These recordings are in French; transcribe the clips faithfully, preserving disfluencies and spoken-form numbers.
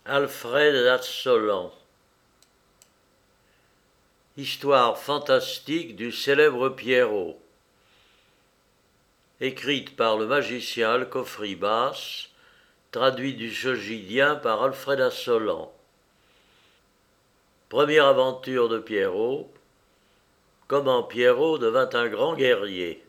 Alfred Assolan. Histoire fantastique du célèbre Pierrot. Écrite par le magicien Alcofribas, traduit du sogidien par Alfred Assolan. Première aventure de Pierrot. Comment Pierrot devint un grand guerrier.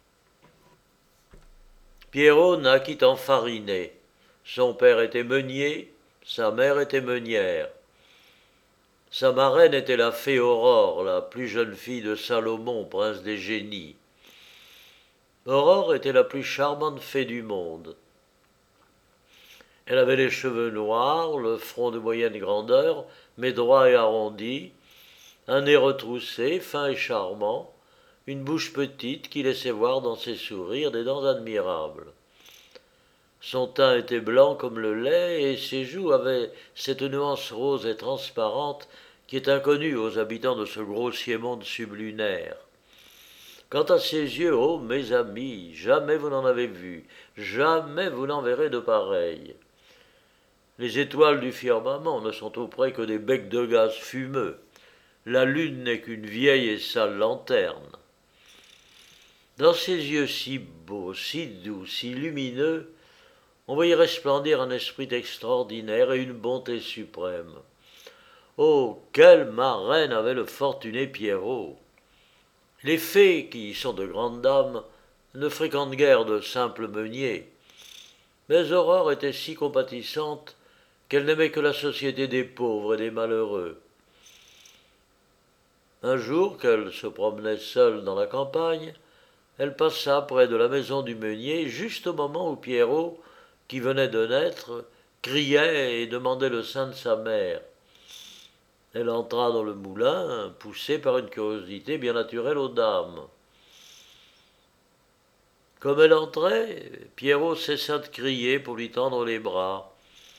Pierrot naquit en Farinée. Son père était meunier, sa mère était meunière. Sa marraine était la fée Aurore, la plus jeune fille de Salomon, prince des génies. Aurore était la plus charmante fée du monde. Elle avait les cheveux noirs, le front de moyenne grandeur, mais droit et arrondi, un nez retroussé, fin et charmant, une bouche petite qui laissait voir dans ses sourires des dents admirables. Son teint était blanc comme le lait et ses joues avaient cette nuance rose et transparente qui est inconnue aux habitants de ce grossier monde sublunaire. Quant à ses yeux, oh mes amis, jamais vous n'en avez vu, jamais vous n'en verrez de pareils. Les étoiles du firmament ne sont auprès que des becs de gaz fumeux. La lune n'est qu'une vieille et sale lanterne. Dans ses yeux si beaux, si doux, si lumineux, on voyait resplendir un esprit extraordinaire et une bonté suprême. Oh, quelle marraine avait le fortuné Pierrot! Les fées, qui sont de grandes dames, ne fréquentent guère de simples meuniers. Mais Aurore était si compatissante qu'elle n'aimait que la société des pauvres et des malheureux. Un jour qu'elle se promenait seule dans la campagne, elle passa près de la maison du meunier juste au moment où Pierrot, qui venait de naître, criait et demandait le sein de sa mère. Elle entra dans le moulin, poussée par une curiosité bien naturelle aux dames. Comme elle entrait, Pierrot cessa de crier pour lui tendre les bras.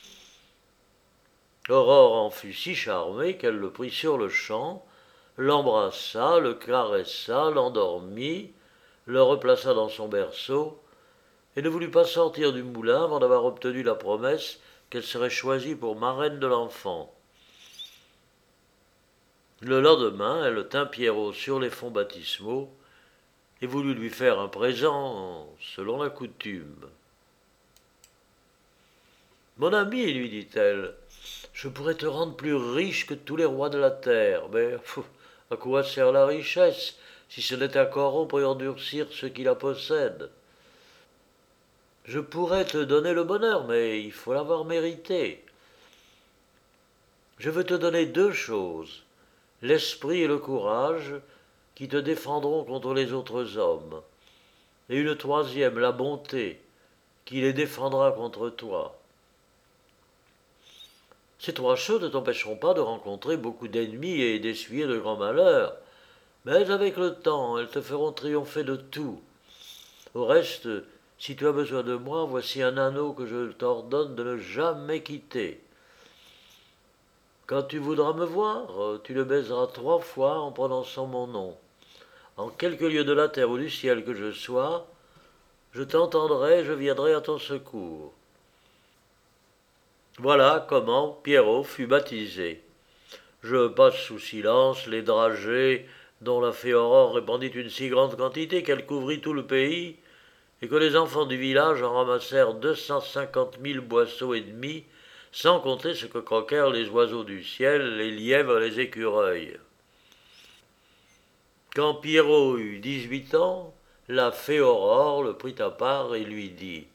Aurore en fut si charmée qu'elle le prit sur le champ, l'embrassa, le caressa, l'endormit, le replaça dans son berceau, et ne voulut pas sortir du moulin avant d'avoir obtenu la promesse qu'elle serait choisie pour marraine de l'enfant. Le lendemain, elle tint Pierrot sur les fonts baptismaux et voulut lui faire un présent selon la coutume. « Mon ami, lui dit-elle, je pourrais te rendre plus riche que tous les rois de la terre, mais pff, à quoi sert la richesse si ce n'est à corrompre et endurcir ceux qui la possèdent ? Je pourrais te donner le bonheur, mais il faut l'avoir mérité. Je veux te donner deux choses, l'esprit et le courage, qui te défendront contre les autres hommes, et une troisième, la bonté, qui les défendra contre toi. Ces trois choses ne t'empêcheront pas de rencontrer beaucoup d'ennemis et d'essuyer de grands malheurs, mais avec le temps, elles te feront triompher de tout. Au reste, si tu as besoin de moi, voici un anneau que je t'ordonne de ne jamais quitter. Quand tu voudras me voir, tu le baiseras trois fois en prononçant mon nom. En quelque lieu de la terre ou du ciel que je sois, je t'entendrai, je viendrai à ton secours. Voilà comment Pierrot fut baptisé. Je passe sous silence les dragées dont la fée Aurore répandit une si grande quantité qu'elle couvrit tout le pays, et que les enfants du village en ramassèrent deux cent cinquante mille boisseaux et demi, sans compter ce que croquèrent les oiseaux du ciel, les lièvres et les écureuils. Quand Pierrot eut dix-huit ans, la fée Aurore le prit à part et lui dit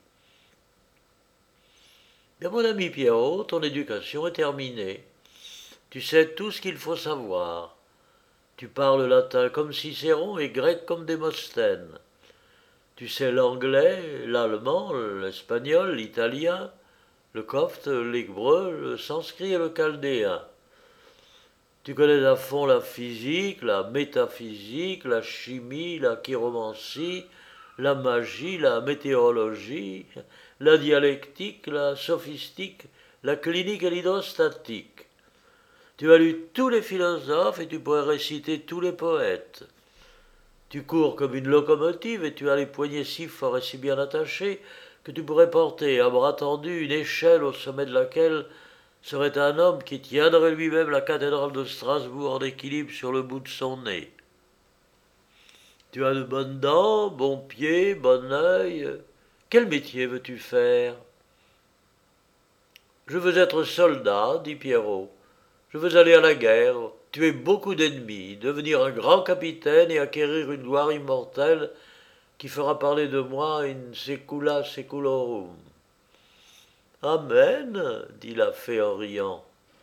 « Bien, mon ami Pierrot, ton éducation est terminée. Tu sais tout ce qu'il faut savoir. Tu parles latin comme Cicéron et grec comme Démosthène. Tu sais l'anglais, l'allemand, l'espagnol, l'italien, le copte, l'hébreu, le sanskrit et le chaldéen. Tu connais à fond la physique, la métaphysique, la chimie, la chiromancie, la magie, la météorologie, la dialectique, la sophistique, la clinique et l'hydrostatique. Tu as lu tous les philosophes et tu pourrais réciter tous les poètes. Tu cours comme une locomotive et tu as les poignets si forts et si bien attachés que tu pourrais porter à bras tendus une échelle au sommet de laquelle serait un homme qui tiendrait lui-même la cathédrale de Strasbourg en équilibre sur le bout de son nez. Tu as de bonnes dents, bons pieds, bon œil. Quel métier veux-tu faire? Je veux être soldat, dit Pierrot. Je veux aller à la guerre, tuer beaucoup d'ennemis, devenir un grand capitaine et acquérir une gloire immortelle qui fera parler de moi in secula seculorum. Amen, dit la fée en riant.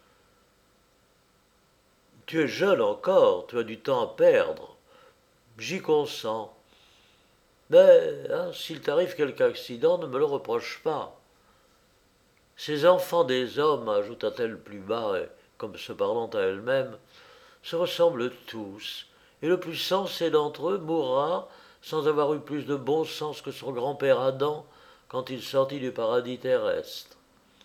Tu es jeune encore, tu as du temps à perdre. J'y consens. Mais hein, s'il t'arrive quelque accident, ne me le reproche pas. Ces enfants des hommes, ajouta-t-elle plus bas, et comme se parlant à elle-même, se ressemblent tous, et le plus sensé d'entre eux mourra sans avoir eu plus de bon sens que son grand-père Adam quand il sortit du paradis terrestre.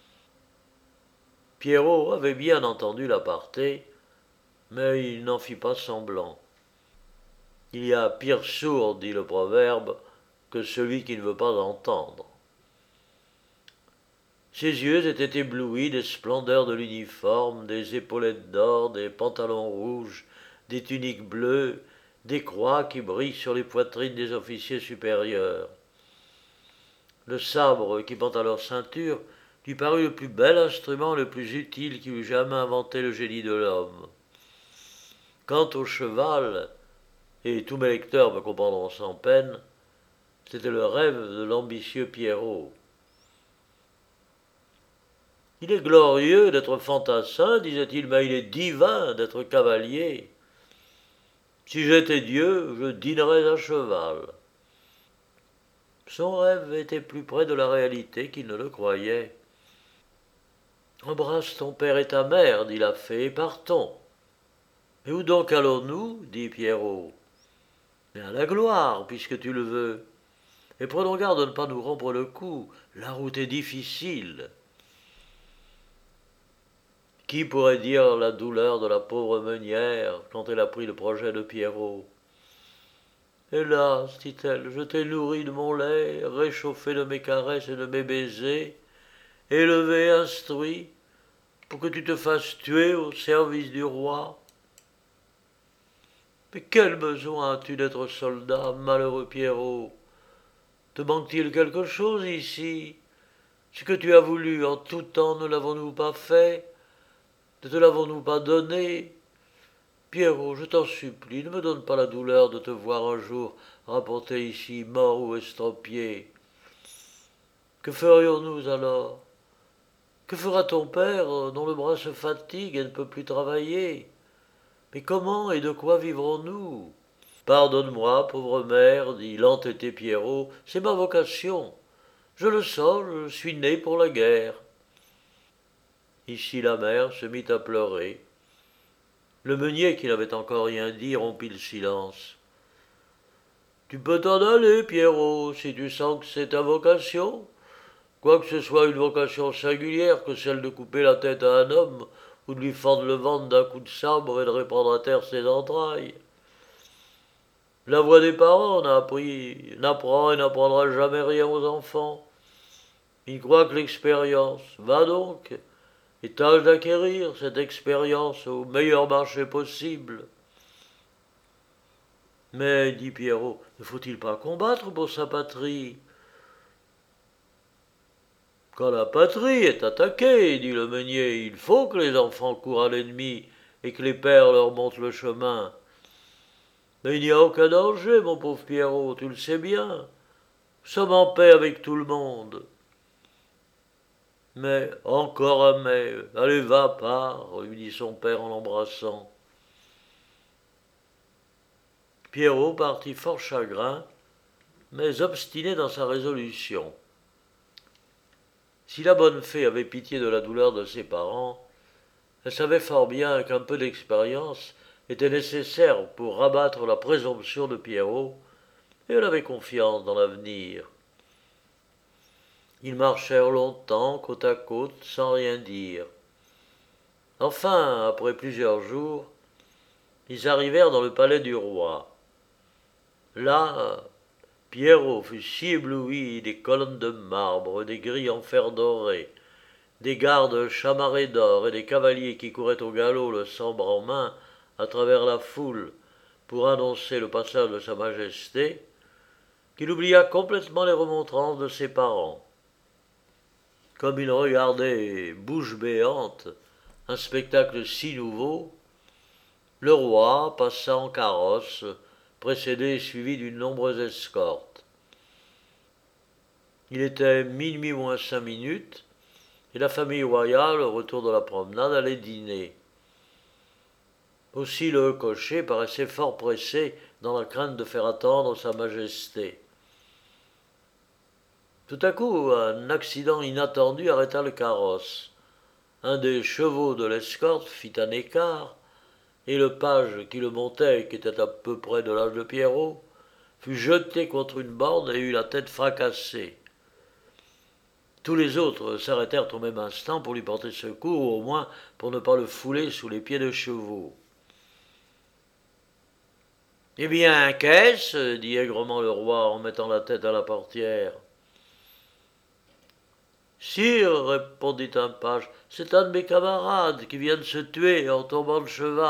Pierrot avait bien entendu l'aparté, mais il n'en fit pas semblant. Il y a pire sourd, dit le proverbe, que celui qui ne veut pas entendre. Ses yeux étaient éblouis des splendeurs de l'uniforme, des épaulettes d'or, des pantalons rouges, des tuniques bleues, des croix qui brillent sur les poitrines des officiers supérieurs. Le sabre qui pend à leur ceinture lui parut le plus bel instrument, le plus utile qui eût jamais inventé le génie de l'homme. Quant au cheval, et tous mes lecteurs me comprendront sans peine, c'était le rêve de l'ambitieux Pierrot. Il est glorieux d'être fantassin, disait-il, mais il est divin d'être cavalier. Si j'étais Dieu, je dînerais à cheval. Son rêve était plus près de la réalité qu'il ne le croyait. Embrasse ton père et ta mère, dit la fée, et partons. Mais où donc allons-nous? Dit Pierrot. Mais à la gloire, puisque tu le veux. Et prenons garde de ne pas nous rompre le cou, la route est difficile. Qui pourrait dire la douleur de la pauvre meunière quand elle apprit le projet de Pierrot? Hélas, dit-elle, je t'ai nourri de mon lait, réchauffé de mes caresses et de mes baisers, élevé, instruit, pour que tu te fasses tuer au service du roi. Mais quel besoin as-tu d'être soldat, malheureux Pierrot? Te manque-t-il quelque chose ici? Ce que tu as voulu en tout temps ne l'avons-nous pas fait? Ne te l'avons-nous pas donné? Pierrot, je t'en supplie, ne me donne pas la douleur de te voir un jour rapporté ici, mort ou estropié. Que ferions-nous alors? Que fera ton père, dont le bras se fatigue et ne peut plus travailler? Mais comment et de quoi vivrons-nous? Pardonne-moi, pauvre mère, dit l'entêté Pierrot, c'est ma vocation. Je le sens, je suis né pour la guerre. Ici la mère se mit à pleurer. Le meunier, qui n'avait encore rien dit, rompit le silence. Tu peux t'en aller, Pierrot, si tu sens que c'est ta vocation, quoique ce soit une vocation singulière que celle de couper la tête à un homme ou de lui fendre le ventre d'un coup de sabre et de répandre à terre ses entrailles. La voix des parents n'apprend et n'apprendra jamais rien aux enfants. Ils croient que l'expérience, va donc, et tâche d'acquérir cette expérience au meilleur marché possible. Mais, dit Pierrot, ne faut-il pas combattre pour sa patrie? Quand la patrie est attaquée, dit le meunier, il faut que les enfants courent à l'ennemi et que les pères leur montrent le chemin. Mais il n'y a aucun danger, mon pauvre Pierrot, tu le sais bien. Nous sommes en paix avec tout le monde. Mais, encore un mais, allez, va, pars, lui dit son père en l'embrassant. Pierrot partit fort chagrin, mais obstiné dans sa résolution. Si la bonne fée avait pitié de la douleur de ses parents, elle savait fort bien qu'un peu d'expérience était nécessaire pour rabattre la présomption de Pierrot, et elle avait confiance dans l'avenir. Ils marchèrent longtemps, côte à côte, sans rien dire. Enfin, après plusieurs jours, ils arrivèrent dans le palais du roi. Là, Pierrot fut si ébloui des colonnes de marbre, des grilles en fer doré, des gardes chamarrés d'or et des cavaliers qui couraient au galop le sabre en main à travers la foule pour annoncer le passage de Sa Majesté, qu'il oublia complètement les remontrances de ses parents. Comme il regardait, bouche béante, un spectacle si nouveau, le roi passa en carrosse, précédé et suivi d'une nombreuse escorte. Il était minuit moins cinq minutes, et la famille royale, au retour de la promenade, allait dîner. Aussi le cocher paraissait fort pressé dans la crainte de faire attendre Sa Majesté. Tout à coup, un accident inattendu arrêta le carrosse. Un des chevaux de l'escorte fit un écart, et le page qui le montait, qui était à peu près de l'âge de Pierrot, fut jeté contre une borne et eut la tête fracassée. Tous les autres s'arrêtèrent au même instant pour lui porter secours, ou au moins pour ne pas le fouler sous les pieds de chevaux. « Eh bien, qu'est-ce » dit aigrement le roi en mettant la tête à la portière. « Sire, répondit un page, c'est un de mes camarades qui vient de se tuer en tombant de cheval. »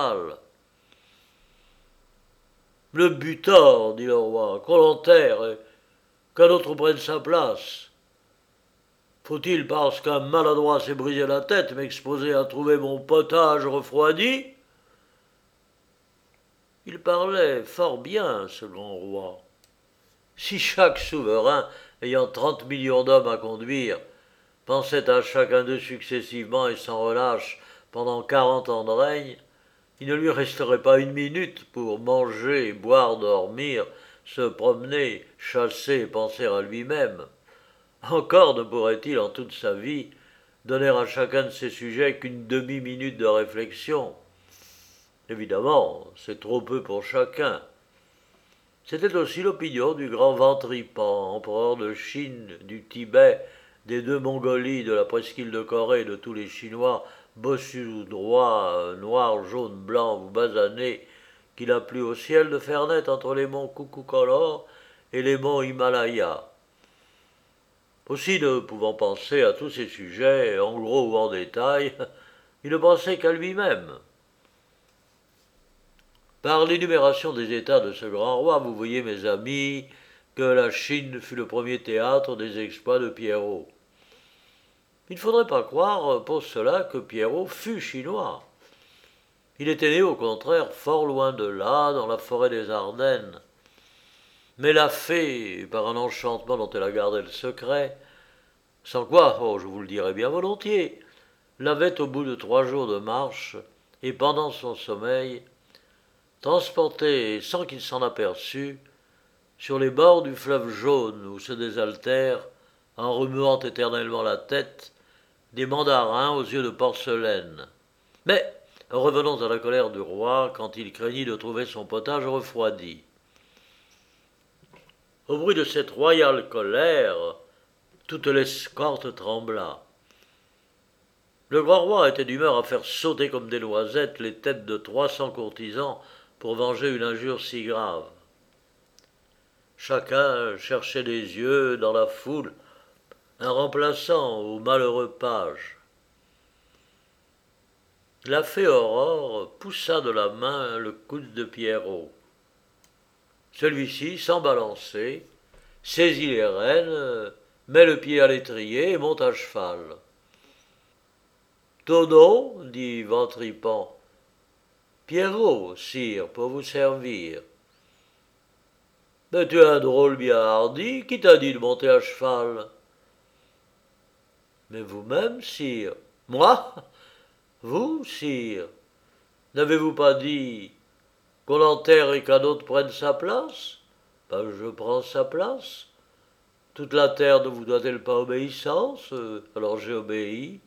Le butor, dit le roi, qu'on l'enterre et qu'un autre prenne sa place. Faut-il, parce qu'un maladroit s'est brisé la tête, m'exposer à trouver mon potage refroidi? Il parlait fort bien, ce grand roi. Si chaque souverain, ayant trente millions d'hommes à conduire, pensait à chacun d'eux successivement et sans relâche pendant quarante ans de règne, il ne lui resterait pas une minute pour manger, boire, dormir, se promener, chasser et penser à lui-même. Encore ne pourrait-il, en toute sa vie, donner à chacun de ses sujets qu'une demi-minute de réflexion. Évidemment, c'est trop peu pour chacun. C'était aussi l'opinion du grand Ventripan, empereur de Chine, du Tibet, des deux Mongolies, de la presqu'île de Corée, de tous les Chinois, bossus ou droits, noirs, jaunes, blancs ou basanés, qu'il a plu au ciel de faire naître entre les monts Kukukolor et les monts Himalaya. Aussi, ne pouvant penser à tous ces sujets, en gros ou en détail, il ne pensait qu'à lui-même. Par l'énumération des États de ce grand roi, vous voyez, mes amis, que la Chine fut le premier théâtre des exploits de Pierrot. Il ne faudrait pas croire pour cela que Pierrot fût chinois. Il était né, au contraire, fort loin de là, dans la forêt des Ardennes. Mais la fée, par un enchantement dont elle a gardé le secret, sans quoi, oh, je vous le dirais bien volontiers, l'avait au bout de trois jours de marche, et pendant son sommeil, transporté sans qu'il s'en aperçût, sur les bords du fleuve jaune où se désaltèrent, en remuant éternellement la tête, des mandarins aux yeux de porcelaine. Mais revenons à la colère du roi quand il craignit de trouver son potage refroidi. Au bruit de cette royale colère, toute l'escorte trembla. Le grand roi était d'humeur à faire sauter comme des noisettes les têtes de trois cents courtisans pour venger une injure si grave. Chacun cherchait des yeux dans la foule un remplaçant au malheureux page. La fée Aurore poussa de la main le coude de Pierrot. Celui-ci, sans balancer, saisit les rênes, met le pied à l'étrier et monte à cheval. « Tonneau, dit Ventripan. « Pierrot, sire, pour vous servir. »« Mais tu es un drôle bien hardi, qui t'a dit de monter à cheval ?»« Mais vous-même, sire. »« Moi ? Vous, sire. N'avez-vous pas dit qu'on enterre et qu'un autre prenne sa place ? Ben, je prends sa place. Toute la terre ne vous doit-elle pas obéissance ? Alors j'ai obéi.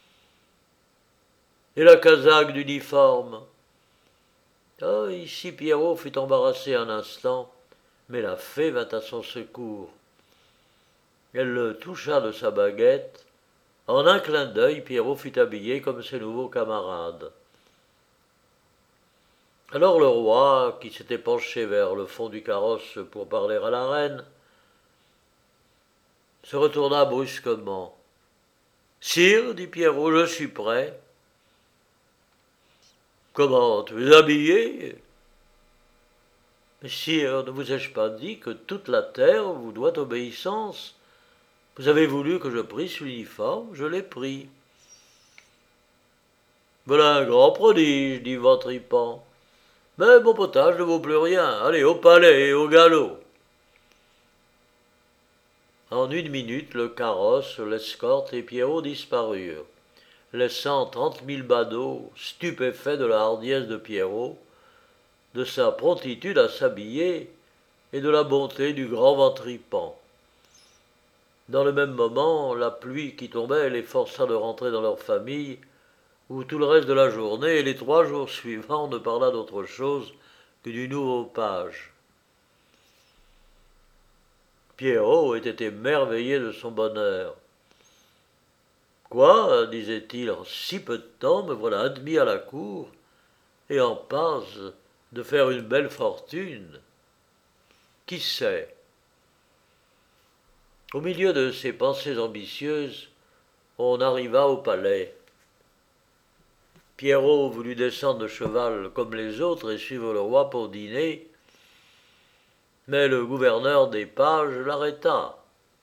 Et la casaque d'uniforme ? Ah, ici Pierrot fut embarrassé un instant, mais la fée vint à son secours. Elle le toucha de sa baguette. En un clin d'œil, Pierrot fut habillé comme ses nouveaux camarades. Alors le roi, qui s'était penché vers le fond du carrosse pour parler à la reine, se retourna brusquement. Sire, dit Pierrot, je suis prêt. Comment, tu es habillé? Mais sire, ne vous ai-je pas dit que toute la terre vous doit obéissance? Vous avez voulu que je prisse l'uniforme, je l'ai pris. Voilà un grand prodige, dit Ventripan. Mais mon potage ne vaut plus rien. Allez, au palais et au galop. En une minute, le carrosse, l'escorte et Pierrot disparurent, laissant trente mille badauds stupéfaits de la hardiesse de Pierrot, de sa promptitude à s'habiller et de la bonté du grand Ventripan. Dans le même moment, la pluie qui tombait les força de rentrer dans leur famille, où tout le reste de la journée et les trois jours suivants ne parla d'autre chose que du nouveau page. Pierrot était émerveillé de son bonheur. Quoi, disait-il, en si peu de temps me voilà admis à la cour et en passe de faire une belle fortune. Qui sait? Au milieu de ces pensées ambitieuses, on arriva au palais. Pierrot voulut descendre de cheval comme les autres et suivre le roi pour dîner, mais le gouverneur des pages l'arrêta.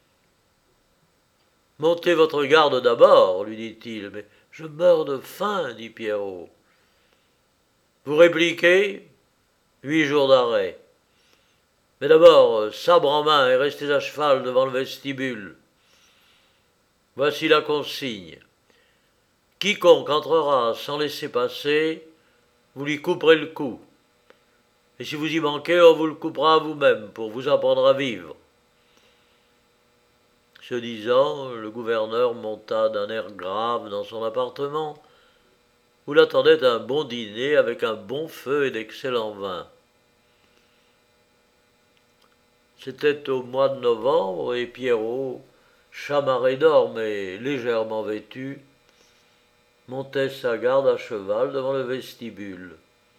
« Montez votre garde d'abord, lui dit-il. « Mais je meurs de faim, dit Pierrot. Vous répliquez, huit jours d'arrêt. Mais d'abord, sabre en main et restez à cheval devant le vestibule. Voici la consigne. Quiconque entrera sans laisser passer, vous lui couperez le cou. Et si vous y manquez, on vous le coupera à vous-même pour vous apprendre à vivre. » Ce disant, le gouverneur monta d'un air grave dans son appartement, où l'attendait un bon dîner avec un bon feu et d'excellents vins. C'était au mois de novembre, et Pierrot, chamarré d'or mais légèrement vêtu, montait sa garde à cheval devant le vestibule.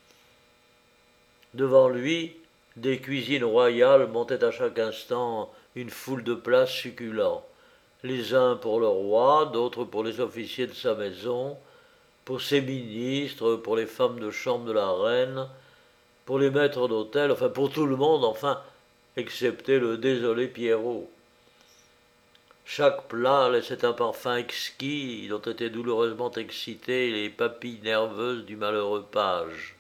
Devant lui, des cuisines royales montaient à chaque instant une foule de plats succulents, les uns pour le roi, d'autres pour les officiers de sa maison, pour ses ministres, pour les femmes de chambre de la reine, pour les maîtres d'hôtel, enfin pour tout le monde, enfin, excepté le désolé Pierrot. Chaque plat laissait un parfum exquis dont étaient douloureusement excitées les papilles nerveuses du malheureux page.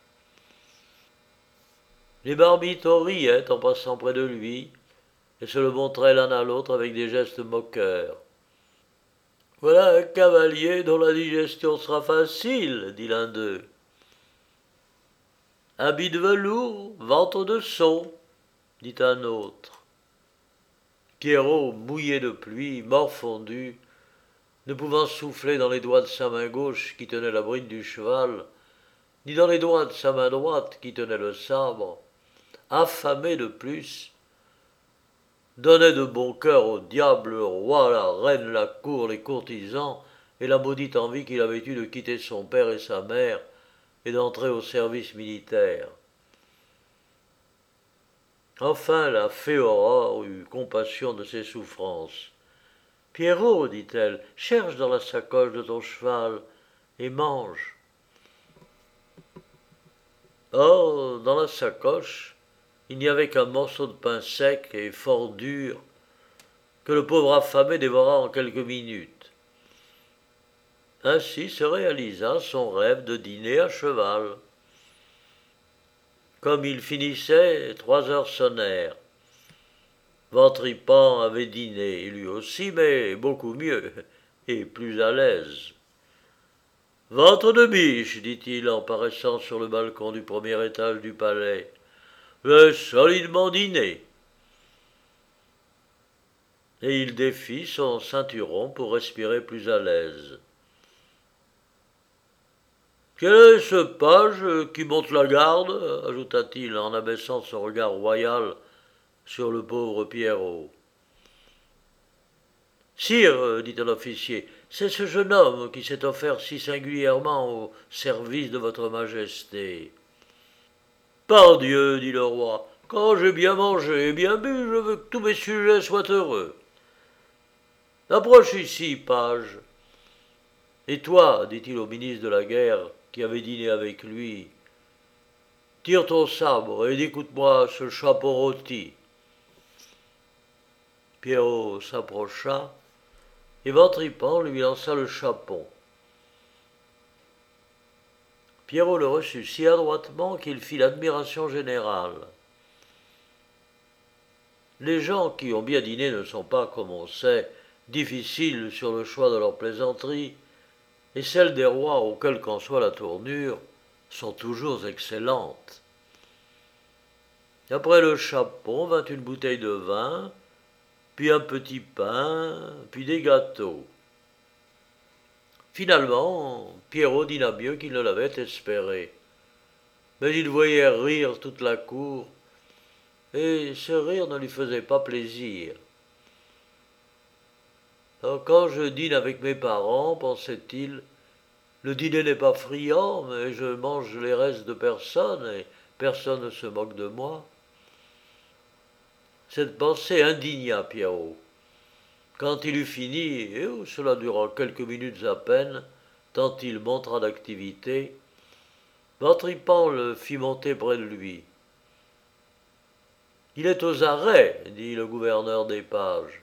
Les marmitos riaient en passant près de lui et se le montraient l'un à l'autre avec des gestes moqueurs. « Voilà un cavalier dont la digestion sera facile, dit l'un d'eux. Habit de velours, ventre de son, dit un autre. Pierrot, mouillé de pluie, morfondu, ne pouvant souffler dans les doigts de sa main gauche qui tenait la bride du cheval, ni dans les doigts de sa main droite qui tenait le sabre, affamé de plus, donnait de bon cœur au diable, le roi, la reine, la cour, les courtisans, et la maudite envie qu'il avait eue de quitter son père et sa mère, et d'entrer au service militaire. Enfin, la fée Aurore eut compassion de ses souffrances. « Pierrot, dit-elle, cherche dans la sacoche de ton cheval et mange. » Or, dans la sacoche, il n'y avait qu'un morceau de pain sec et fort dur que le pauvre affamé dévora en quelques minutes. Ainsi se réalisa son rêve de dîner à cheval. Comme il finissait, trois heures sonnèrent. Ventripan avait dîné, lui aussi, mais beaucoup mieux, et plus à l'aise. « Ventre de biche, dit-il en paraissant sur le balcon du premier étage du palais. J'ai solidement dîné. » Et il défit son ceinturon pour respirer plus à l'aise. « Quel est ce page qui monte la garde ?» ajouta-t-il en abaissant son regard royal sur le pauvre Pierrot. « Sire, dit un officier, c'est ce jeune homme qui s'est offert si singulièrement au service de votre majesté. »« Pardieu, dit le roi, quand j'ai bien mangé et bien bu, je veux que tous mes sujets soient heureux. Approche ici, page. Et toi, dit-il au ministre de la Guerre qui avait dîné avec lui, tire ton sabre et écoute-moi ce chapeau rôti. Pierrot s'approcha et Ventripan lui lança le chapon. Pierrot le reçut si adroitement qu'il fit l'admiration générale. Les gens qui ont bien dîné ne sont pas, comme on sait, difficiles sur le choix de leurs plaisanteries, et celles des rois, auxquelles qu'en soit la tournure, sont toujours excellentes. Après le chapon vint une bouteille de vin, puis un petit pain, puis des gâteaux. Finalement, Pierrot dîna mieux qu'il ne l'avait espéré. Mais il voyait rire toute la cour, et ce rire ne lui faisait pas plaisir. Alors, quand je dîne avec mes parents, pensait-il, le dîner n'est pas friand, mais je mange les restes de personne, et personne ne se moque de moi. Cette pensée indigna Pierrot. Quand il eut fini, et cela dura quelques minutes à peine, tant il montra d'activité, Ventripan le fit monter près de lui. « Il est aux arrêts, dit le gouverneur des pages.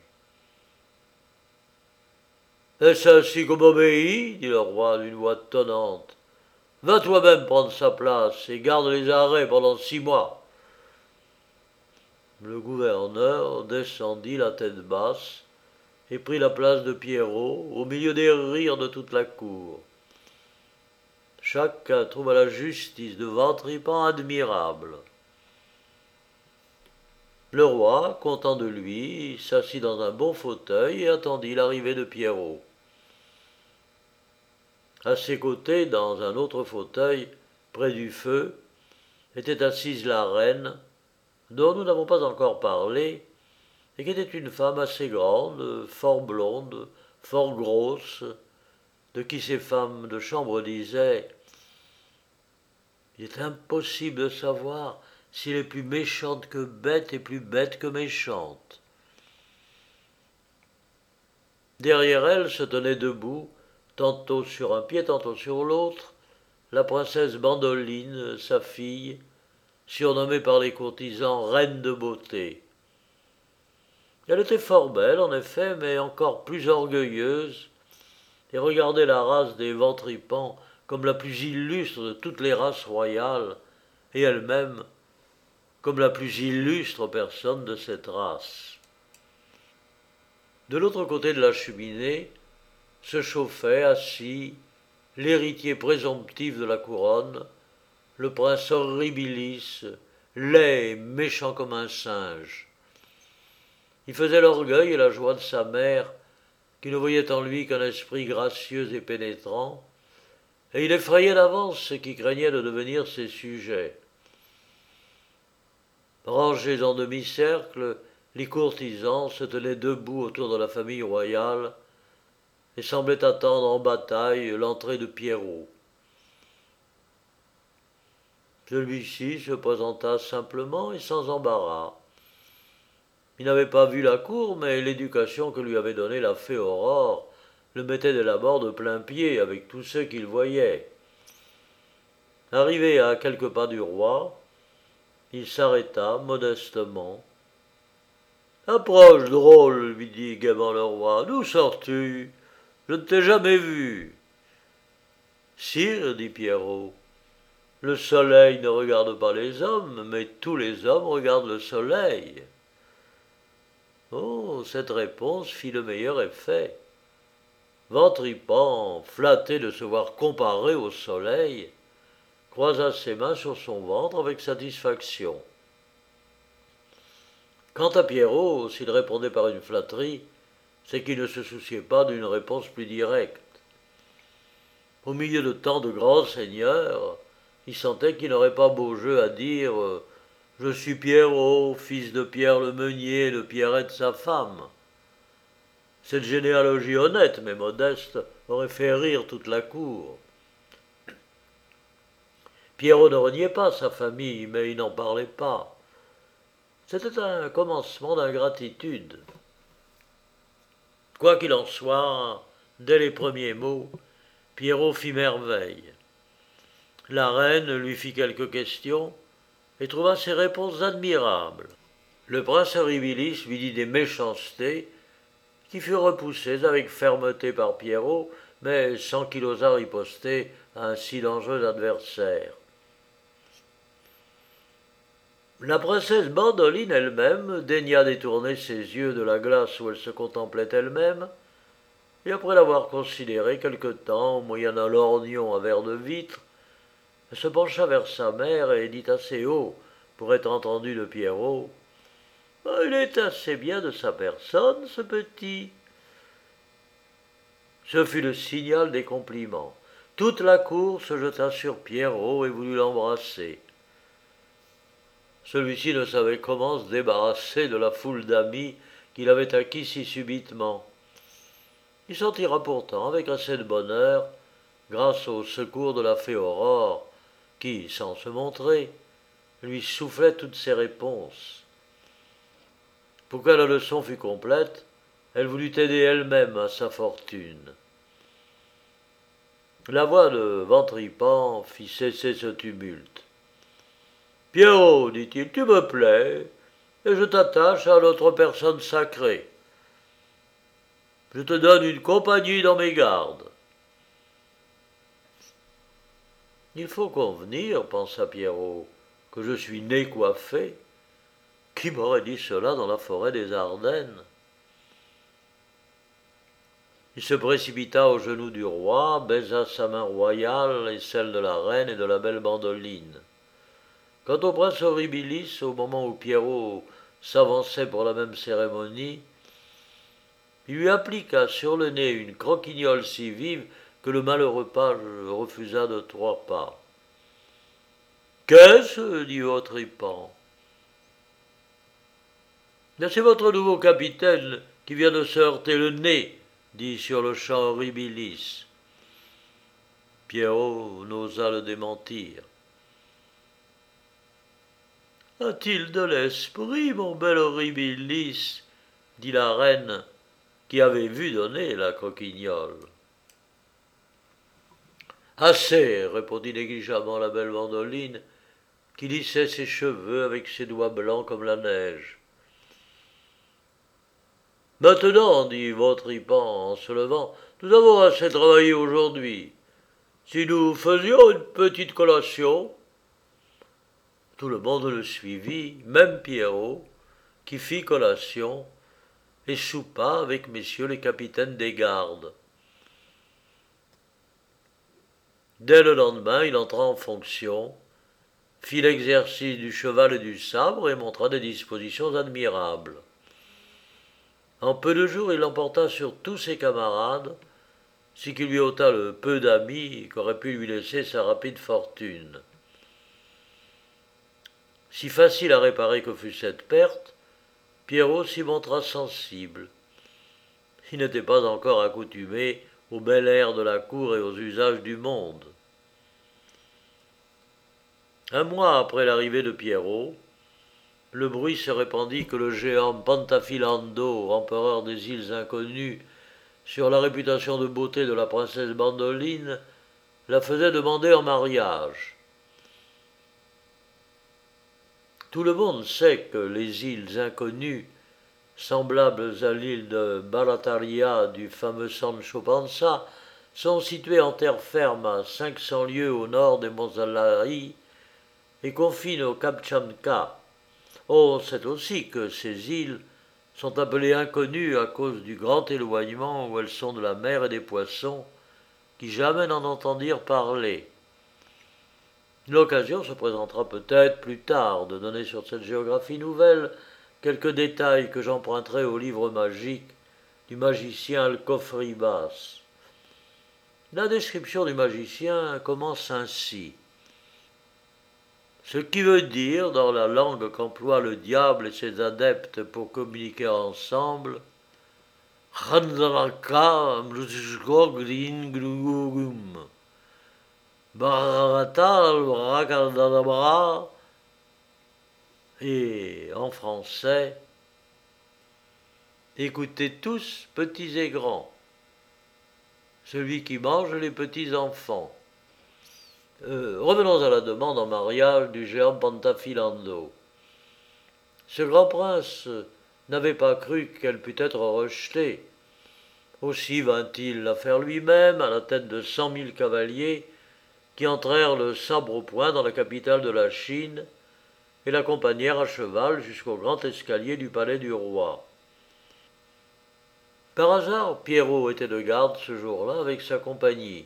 « Est-ce ainsi qu'on m'obéit » dit le roi d'une voix tonnante. « Va toi-même prendre sa place et garde les arrêts pendant six mois. » Le gouverneur descendit la tête basse et prit la place de Pierrot au milieu des rires de toute la cour. Chacun trouva la justice de Ventripan admirable. Le roi, content de lui, s'assit dans un bon fauteuil et attendit l'arrivée de Pierrot. À ses côtés, dans un autre fauteuil, près du feu, était assise la reine, dont nous n'avons pas encore parlé, et qui était une femme assez grande, fort blonde, fort grosse, de qui ces femmes de chambre disaient « Il est impossible de savoir s'il est plus méchante que bête et plus bête que méchante. » Derrière elle se tenait debout, tantôt sur un pied, tantôt sur l'autre, la princesse Bandoline, sa fille, surnommée par les courtisans reine de beauté. Elle était fort belle, en effet, mais encore plus orgueilleuse, et regardait la race des Ventripan comme la plus illustre de toutes les races royales, et elle-même comme la plus illustre personne de cette race. De l'autre côté de la cheminée se chauffait, assis, l'héritier présomptif de la couronne, le prince horribilis, laid et méchant comme un singe. Il faisait l'orgueil et la joie de sa mère, qui ne voyait en lui qu'un esprit gracieux et pénétrant, et il effrayait d'avance ceux qui craignaient de devenir ses sujets. Rangés en demi-cercle, les courtisans se tenaient debout autour de la famille royale et semblaient attendre en bataille l'entrée de Pierrot. Celui-ci se présenta simplement et sans embarras. Il n'avait pas vu la cour, mais l'éducation que lui avait donnée la fée Aurore le mettait de l'abord de plein pied avec tous ceux qu'il voyait. Arrivé à quelques pas du roi, il s'arrêta modestement. « Approche, drôle, lui dit gaiement le roi, d'où sors-tu? Je ne t'ai jamais vu. »« Sire, dit Pierrot, le soleil ne regarde pas les hommes, mais tous les hommes regardent le soleil. » Oh, cette réponse fit le meilleur effet. Ventripan, flatté de se voir comparé au soleil, croisa ses mains sur son ventre avec satisfaction. Quant à Pierrot, s'il répondait par une flatterie, c'est qu'il ne se souciait pas d'une réponse plus directe. Au milieu de tant de grands seigneurs, il sentait qu'il n'aurait pas beau jeu à dire « Je suis Pierrot, fils de Pierre le meunier et de Pierrette sa femme ». Cette généalogie honnête mais modeste aurait fait rire toute la cour. Pierrot ne reniait pas sa famille, mais il n'en parlait pas. C'était un commencement d'ingratitude. Quoi qu'il en soit, dès les premiers mots, Pierrot fit merveille. La reine lui fit quelques questions et trouva ses réponses admirables. Le prince Horribilis lui dit des méchancetés qui furent repoussées avec fermeté par Pierrot, mais sans qu'il osât riposter à un si dangereux adversaire. La princesse Bandoline elle-même daigna détourner ses yeux de la glace où elle se contemplait elle-même, et après l'avoir considéré quelque temps, moyennant lorgnon à verre de vitre, elle se pencha vers sa mère et dit assez haut, pour être entendue de Pierrot, « Il est assez bien de sa personne, ce petit. » Ce fut le signal des compliments. Toute la cour se jeta sur Pierrot et voulut l'embrasser. Celui-ci ne savait comment se débarrasser de la foule d'amis qu'il avait acquis si subitement. Il s'en tira pourtant avec assez de bonheur, grâce au secours de la fée Aurore, qui, sans se montrer, lui soufflait toutes ses réponses. Pour que la leçon fût complète, elle voulut aider elle-même à sa fortune. La voix de Ventripan fit cesser ce tumulte. « Pierrot, dit-il, tu me plais, et je t'attache à notre personne sacrée. Je te donne une compagnie dans mes gardes. » Il faut convenir, pensa Pierrot, que je suis né coiffé. Qui m'aurait dit cela dans la forêt des Ardennes? Il se précipita aux genoux du roi, baisa sa main royale et celle de la reine et de la belle Bandoline. Quant au prince Horribilis, au moment où Pierrot s'avançait pour la même cérémonie, il lui appliqua sur le nez une croquignole si vive que le malheureux page refusa de trois pas. « Qu'est-ce » dit Ventripan. « C'est votre nouveau capitaine qui vient de se heurter le nez, » dit sur-le-champ Horribilis. Pierrot n'osa le démentir. « A-t-il de l'esprit, mon bel Horribilis » dit la reine, qui avait vu donner la croquignole. « Assez, » répondit négligemment la belle Bandoline, qui lissait ses cheveux avec ses doigts blancs comme la neige. « Maintenant, dit Ventripan en se levant, nous avons assez travaillé aujourd'hui. Si nous faisions une petite collation. » Tout le monde le suivit, même Pierrot, qui fit collation et soupa avec messieurs les capitaines des gardes. Dès le lendemain, il entra en fonction, fit l'exercice du cheval et du sabre et montra des dispositions admirables. En peu de jours, il l'emporta sur tous ses camarades, ce qui lui ôta le peu d'amis qu'aurait pu lui laisser sa rapide fortune. Si facile à réparer que fût cette perte, Pierrot s'y montra sensible. Il n'était pas encore accoutumé au bel air de la cour et aux usages du monde. Un mois après l'arrivée de Pierrot, le bruit se répandit que le géant Pantafilando, empereur des îles Inconnues, sur la réputation de beauté de la princesse Bandoline, la faisait demander en mariage. Tout le monde sait que les îles Inconnues, semblables à l'île de Barataria du fameux Sancho Panza, sont situées en terre ferme à cinq cents lieues au nord des monts Alaï et confinent au Kamtchatka. On sait aussi que ces îles sont appelées inconnues à cause du grand éloignement où elles sont de la mer et des poissons, qui jamais n'en entendirent parler. L'occasion se présentera peut-être plus tard de donner sur cette géographie nouvelle quelques détails que j'emprunterai au livre magique du magicien Alcofribas. La description du magicien commence ainsi. Ce qui veut dire, dans la langue qu'emploie le diable et ses adeptes pour communiquer ensemble, et en français, écoutez tous, petits et grands, celui qui mange les petits enfants. Euh, revenons à la demande en mariage du géant Pantafilando. Ce grand prince n'avait pas cru qu'elle pût être rejetée. Aussi vint-il la faire lui-même à la tête de cent mille cavaliers qui entrèrent le sabre au poing dans la capitale de la Chine et l'accompagnèrent à cheval jusqu'au grand escalier du palais du roi. Par hasard, Pierrot était de garde ce jour-là avec sa compagnie.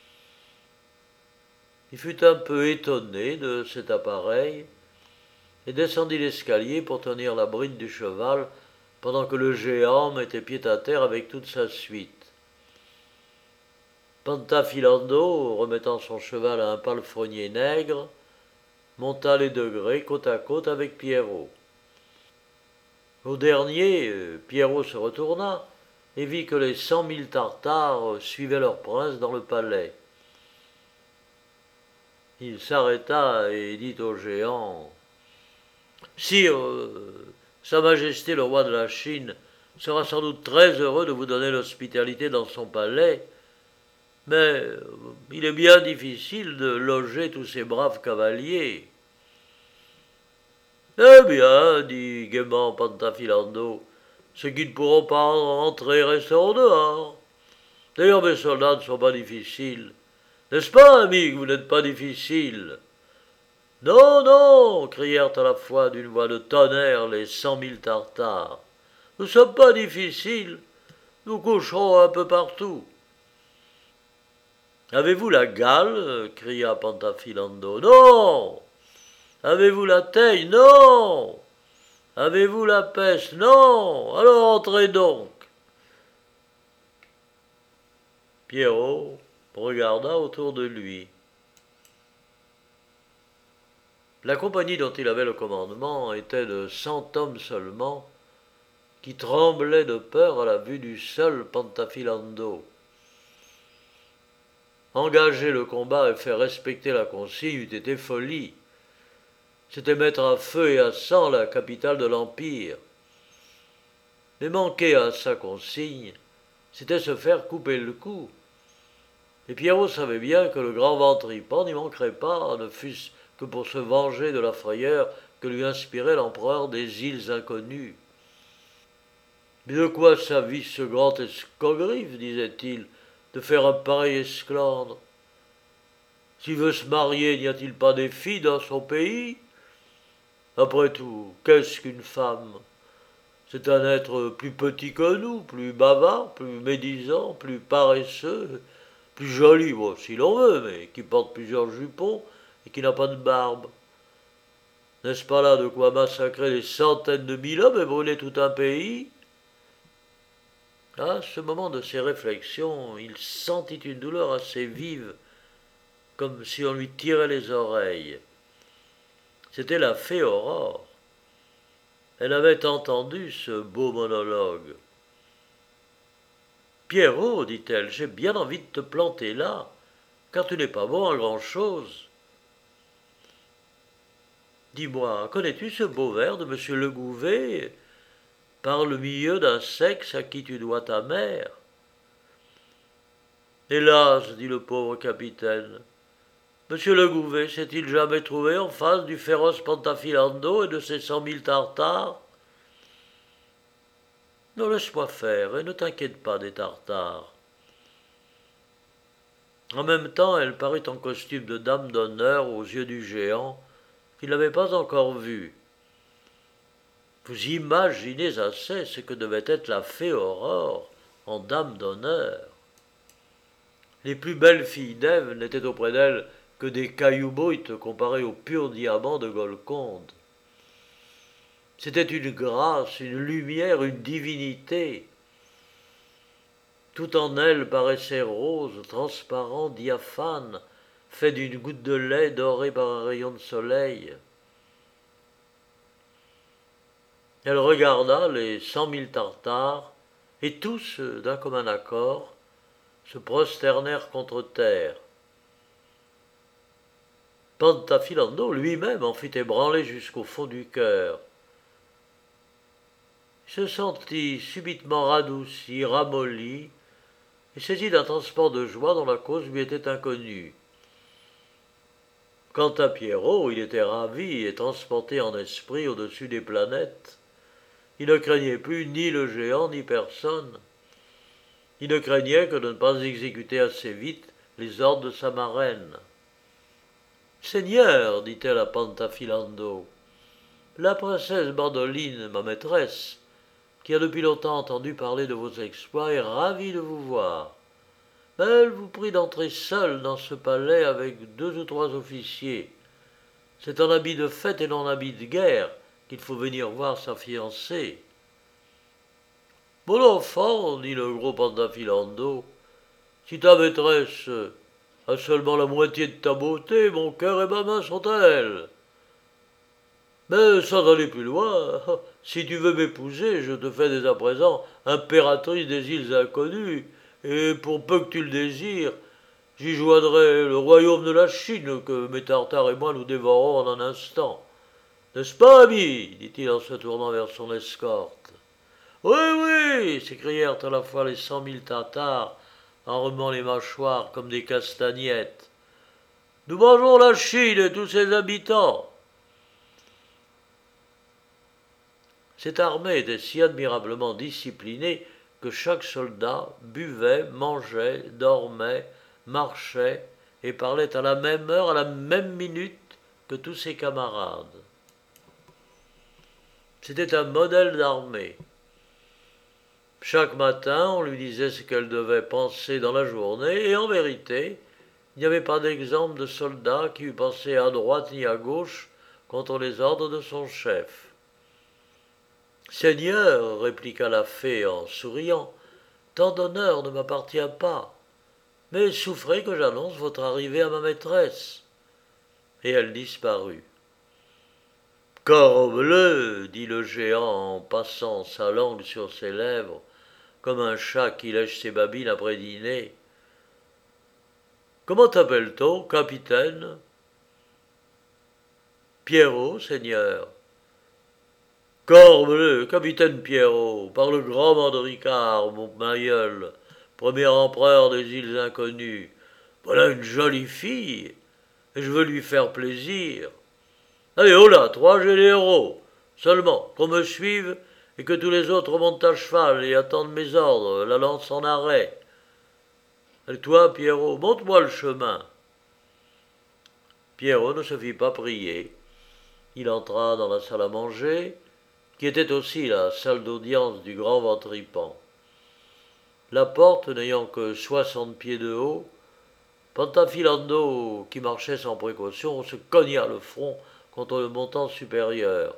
Il fut un peu étonné de cet appareil et descendit l'escalier pour tenir la bride du cheval pendant que le géant mettait pied à terre avec toute sa suite. Pantafilando, remettant son cheval à un palefrenier nègre, monta les degrés côte à côte avec Pierrot. Au dernier, Pierrot se retourna et vit que les cent mille Tartares suivaient leur prince dans le palais. Il s'arrêta et dit au géant « Sire, euh, Sa Majesté le roi de la Chine sera sans doute très heureux de vous donner l'hospitalité dans son palais, mais euh, il est bien difficile de loger tous ces braves cavaliers. » « Eh bien, dit gaiement Pantafilando, ceux qui ne pourront pas entrer resteront dehors. D'ailleurs, mes soldats ne sont pas difficiles. N'est-ce pas, ami, que vous n'êtes pas difficile ?»« Non, non, crièrent à la fois d'une voix de tonnerre les cent mille Tartares. Nous ne sommes pas difficiles, nous coucherons un peu partout. Avez-vous la gale cria Pantafilando. Non. Avez-vous la teigne? Non. Avez-vous la peste? Non. Alors entrez donc. Pierrot regarda autour de lui. La compagnie dont il avait le commandement était de cent hommes seulement, qui tremblaient de peur à la vue du seul Pantafilando. Engager le combat et faire respecter la consigne eût été folie. C'était mettre à feu et à sang la capitale de l'Empire. Mais manquer à sa consigne, c'était se faire couper le cou. Et Pierrot savait bien que le grand ventripan n'y manquerait pas, ne fût-ce que pour se venger de la frayeur que lui inspirait l'empereur des îles Inconnues. Mais de quoi s'avise ce grand escogriffe, disait-il, de faire un pareil esclandre? S'il veut se marier, n'y a-t-il pas des filles dans son pays? Après tout, qu'est-ce qu'une femme? C'est un être plus petit que nous, plus bavard, plus médisant, plus paresseux, plus joli, bon, si l'on veut, mais qui porte plusieurs jupons et qui n'a pas de barbe. N'est-ce pas là de quoi massacrer des centaines de mille hommes et brûler tout un pays? À ce moment de ses réflexions, il sentit une douleur assez vive, comme si on lui tirait les oreilles. C'était la fée Aurore. Elle avait entendu ce beau monologue. « Pierrot, dit-elle, j'ai bien envie de te planter là, car tu n'es pas bon à grand-chose. Dis-moi, connais-tu ce beau vers de monsieur Legouvé, par le milieu d'un sexe à qui tu dois ta mère? » Hélas, dit le pauvre capitaine, monsieur Legouvé s'est-il jamais trouvé en face du féroce Pantafilando et de ses cent mille Tartares? Non, laisse-moi faire et ne t'inquiète pas des Tartares. En même temps, elle parut en costume de dame d'honneur aux yeux du géant, qu'il n'avait pas encore vu. Vous imaginez assez ce que devait être la fée Aurore en dame d'honneur. Les plus belles filles d'Ève n'étaient auprès d'elle que des cailloux bruts comparés aux purs diamants de Golconde. C'était une grâce, une lumière, une divinité. Tout en elle paraissait rose, transparent, diaphane, fait d'une goutte de lait dorée par un rayon de soleil. Elle regarda les cent mille Tartares, et tous, d'un commun accord, se prosternèrent contre terre. Pantafilando lui-même en fut ébranlé jusqu'au fond du cœur. Il se sentit subitement radouci, ramolli, et saisi d'un transport de joie dont la cause lui était inconnue. Quant à Pierrot, il était ravi et transporté en esprit au-dessus des planètes. Il ne craignait plus ni le géant ni personne. Il ne craignait que de ne pas exécuter assez vite les ordres de sa marraine. « Seigneur, dit-elle à Pantafilando, la princesse Bandoline, ma maîtresse, qui a depuis longtemps entendu parler de vos exploits, est ravie de vous voir. Mais elle vous prie d'entrer seule dans ce palais avec deux ou trois officiers. C'est en habit de fête et non en habit de guerre qu'il faut venir voir sa fiancée. »« Mon enfant, dit le gros Pantafilando, si ta maîtresse a seulement la moitié de ta beauté, mon cœur et ma main sont à elle. Mais sans aller plus loin, si tu veux m'épouser, je te fais dès à présent impératrice des îles Inconnues, et pour peu que tu le désires, j'y joindrai le royaume de la Chine que mes Tartares et moi nous dévorons en un instant. N'est-ce pas, ami, dit-il en se tournant vers son escorte. Oui, oui, s'écrièrent à la fois les cent mille Tatars en remuant les mâchoires comme des castagnettes. Nous mangeons la Chine et tous ses habitants. Cette armée était si admirablement disciplinée que chaque soldat buvait, mangeait, dormait, marchait et parlait à la même heure, à la même minute que tous ses camarades. C'était un modèle d'armée. Chaque matin, on lui disait ce qu'elle devait penser dans la journée, et en vérité, il n'y avait pas d'exemple de soldat qui eût pensé à droite ni à gauche contre les ordres de son chef. « Seigneur, répliqua la fée en souriant, tant d'honneur ne m'appartient pas, mais souffrez que j'annonce votre arrivée à ma maîtresse. » Et elle disparut. « Corbleu, dit le géant en passant sa langue sur ses lèvres, comme un chat qui lèche ses babines après dîner. Comment t'appelle-t-on, capitaine? Pierrot, seigneur. Corbleu, capitaine Pierrot, par le grand Mandricard, mon aïeul, premier empereur des îles Inconnues. Voilà une jolie fille, et je veux lui faire plaisir. Allez, holà, trois généraux, seulement, qu'on me suive, et que tous les autres montent à cheval et attendent mes ordres, la lance en arrêt. Et toi, Pierrot, montre-moi le chemin. Pierrot ne se fit pas prier. Il entra dans la salle à manger, qui était aussi la salle d'audience du grand Ventripan. La porte n'ayant que soixante pieds de haut, Pantafilando, qui marchait sans précaution, se cogna le front contre le montant supérieur.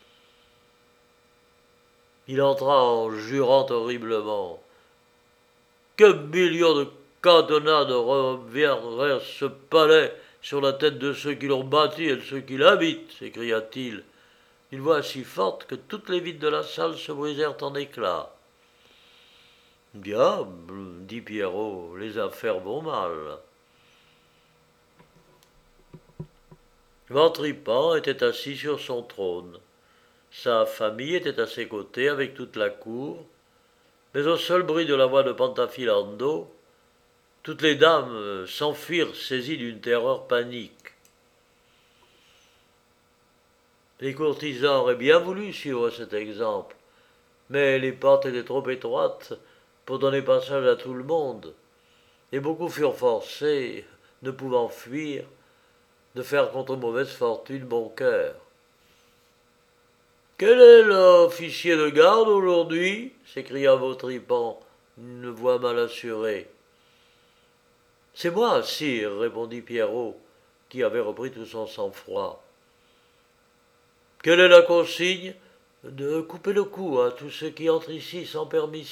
Il entra en jurant horriblement. « Que millions de cantonades reviendraient ce palais sur la tête de ceux qui l'ont bâti et de ceux qui l'habitent » s'écria-t-il, d'une voix si forte que toutes les vitres de la salle se brisèrent en éclats. « Diable, dit Pierrot, les affaires vont mal. » Ventripan était assis sur son trône. Sa famille était à ses côtés avec toute la cour, mais au seul bruit de la voix de Pantafilando, toutes les dames s'enfuirent saisies d'une terreur panique. Les courtisans auraient bien voulu suivre cet exemple, mais les portes étaient trop étroites pour donner passage à tout le monde, et beaucoup furent forcés, ne pouvant fuir, de faire contre mauvaise fortune bon cœur. « Quel est l'officier de garde aujourd'hui » s'écria Ventripan, d'une voix mal assurée. « C'est moi, sire, répondit Pierrot, qui avait repris tout son sang-froid. « Quelle est la consigne ?»« De couper le cou à tous ceux qui entrent ici sans permission. »«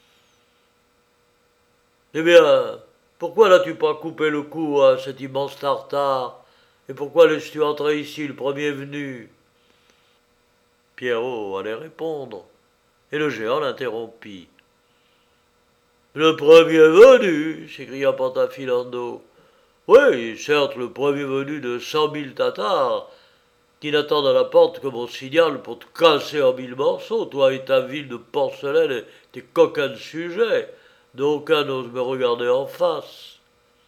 Eh bien, pourquoi n'as-tu pas coupé le cou à cet immense tartare, et pourquoi laisses-tu entrer ici le premier venu ?» Pierrot allait répondre, et le géant l'interrompit. « Le premier venu » s'écria Pantafilando. « Oui, certes, le premier venu de cent mille Tatars, qui n'attendent à la porte que mon signal pour te casser en mille morceaux, toi et ta ville de porcelaine et tes coquins de sujets, d'aucuns n'osent me regarder en face.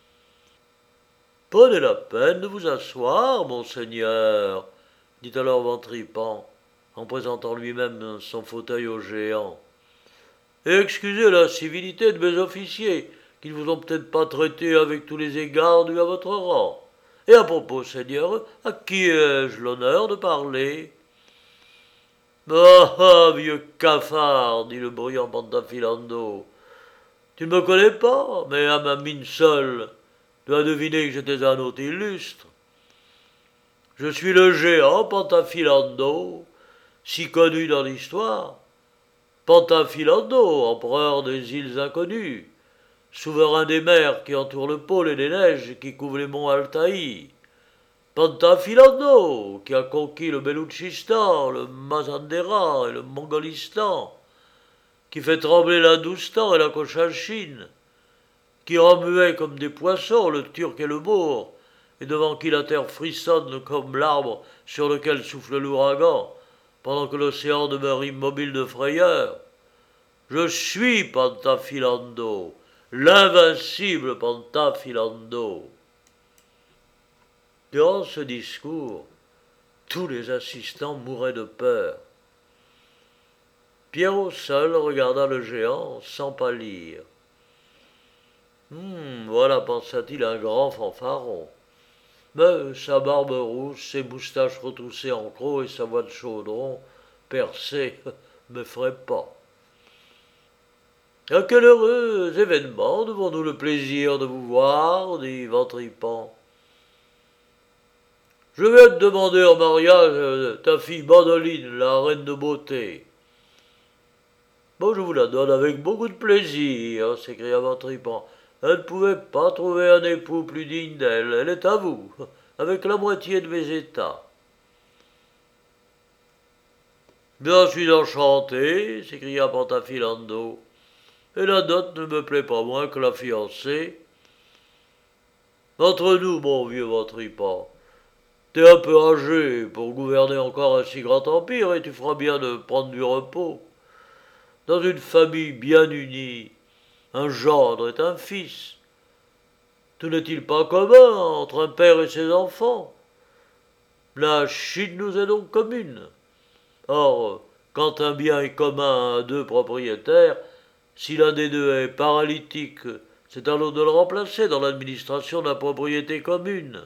Prenez la peine de vous asseoir, monseigneur, dit alors Ventripan, en présentant lui-même son fauteuil au géant. Et excusez la civilité de mes officiers, qui ne vous ont peut-être pas traité avec tous les égards dus à votre rang. Et à propos, seigneur, à qui ai-je l'honneur de parler? Ah, ah, vieux cafard, dit le bruyant Pantafilando. Tu ne me connais pas, mais à ma mine seule, tu as deviné que j'étais un hôte illustre. Je suis le géant Pantafilando, si connu dans l'histoire. Pantafilando, empereur des îles inconnues, souverain des mers qui entourent le pôle et des neiges qui couvrent les monts Altaï. Pantafilando, qui a conquis le Beloutchistan, le Mazandera et le Mongolistan, qui fait trembler l'Hindoustan et la Cochinchine, qui rend muet comme des poissons le Turc et le Bourg, et devant qui la terre frissonne comme l'arbre sur lequel souffle l'ouragan, pendant que l'océan demeure immobile de frayeur. Je suis Pantafilando, l'invincible Pantafilando. Durant ce discours, tous les assistants mouraient de peur. Pierrot seul regarda le géant sans pâlir. Hum, voilà, pensa-t-il, un grand fanfaron. Mais sa barbe rousse, ses moustaches retroussées en croc et sa voix de chaudron percée m'effraient pas. À quel heureux événement devons-nous le plaisir de vous voir, dit Ventripan. Je vais te demander en mariage ta fille Mandoline, la reine de beauté. Bon, je vous la donne avec beaucoup de plaisir, s'écria Ventripan. Elle ne pouvait pas trouver un époux plus digne d'elle. Elle est à vous, avec la moitié de mes états. Bien, je suis enchanté, s'écria Pantafilando. Et la dot ne me plaît pas moins que la fiancée. Entre nous, mon vieux Ventripan, t'es un peu âgé pour gouverner encore un si grand empire et tu feras bien de prendre du repos. Dans une famille bien unie, un gendre est un fils. Tout n'est-il pas commun entre un père et ses enfants? La Chine nous est donc commune. Or, quand un bien est commun à deux propriétaires, si l'un des deux est paralytique, c'est à l'autre de le remplacer dans l'administration de la propriété commune.